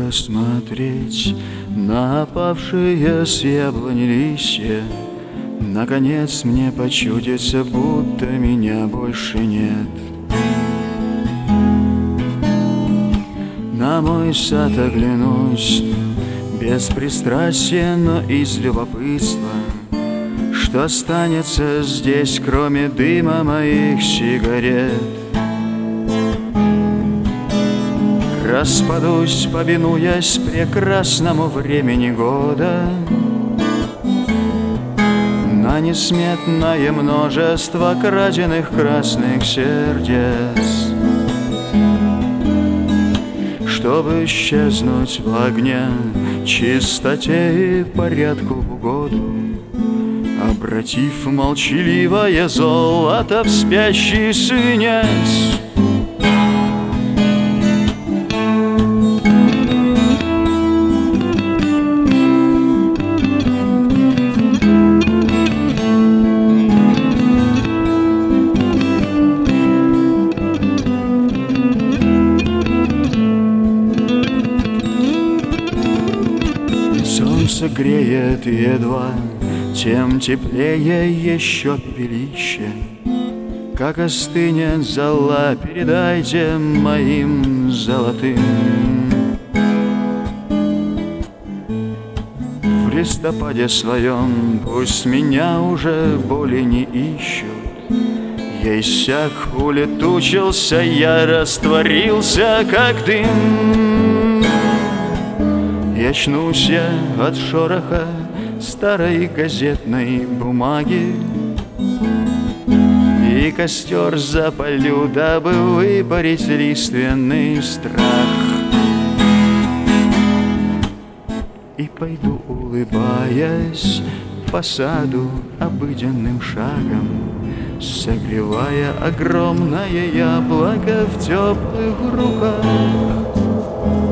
долго смотреть на опавшие с яблони листья. Наконец мне почудится, будто меня больше нет. На мой сад оглянусь без пристрастия, но из любопытства. Что останется здесь, кроме дыма моих сигарет? Распадусь, повинуясь прекрасному времени года, на несметное множество краденных красных сердец, чтобы исчезнуть в огне, чистоте и порядку в угоду, обратив молчаливое золото в спящий свинец. Солнце греет едва, тем теплее еще пепелище. Как остынет зола, передайте моим золотым. В листопаде своем пусть меня уже более не ищут. Я иссяк, улетучился, я растворился, как дым. И очнусь я от шороха старой газетной бумаги, и костер запалю, дабы выпарить лиственный страх. И пойду, улыбаясь, по саду обыденным шагом, согревая огромное яблоко в теплых руках.